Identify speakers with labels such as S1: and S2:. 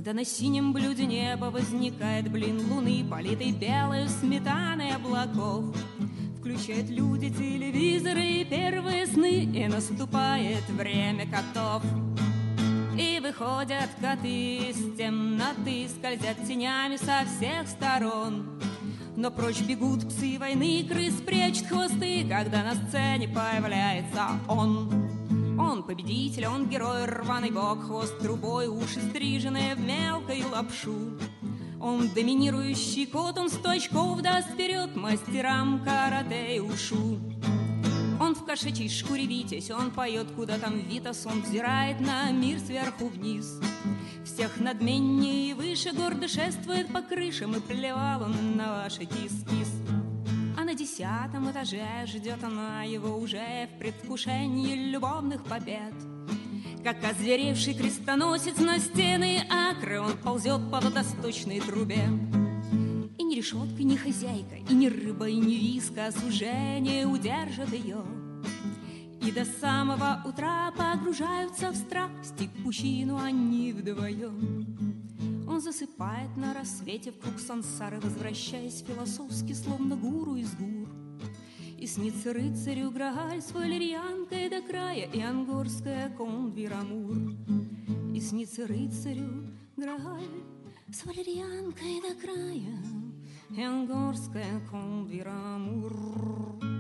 S1: Да на синем блюде неба возникает блин луны, политый белой сметаной облаков. Включают люди телевизоры и первые сны, и наступает время котов. И выходят коты из темноты, скользят тенями со всех сторон. Но прочь бегут псы войны, крыс прячут хвосты, когда на сцене появляется он. Он победитель, он герой, рваный бок, хвост трубой, уши стриженные в мелкую лапшу. Он доминирующий кот, он 100 очков даст вперед мастерам карате и ушу. Он в кошачьей шкуре витязь, он поет, куда там Витас, он взирает на мир сверху вниз. Всех надменнее и выше гордо шествует по крышам, и плевал он на ваши кис-кис. А на 10-м этаже ждет она его уже в предвкушении любовных побед. Как озверевший крестоносец на стены акры, он ползет по водосточной трубе. И ни решетка, ни хозяйка, и ни рыба, и ни виска уже не удержат ее. И до самого утра погружаются в страсть, и пучину они вдвоем. Он засыпает на рассвете в круг сансары, возвращаясь философски, словно гуру из гур. И снится рыцарю Грааль с валерьянкой до края и ангорская конвирамур. И снится рыцарю Грааль с валерьянкой до края и ангорская конвирамур.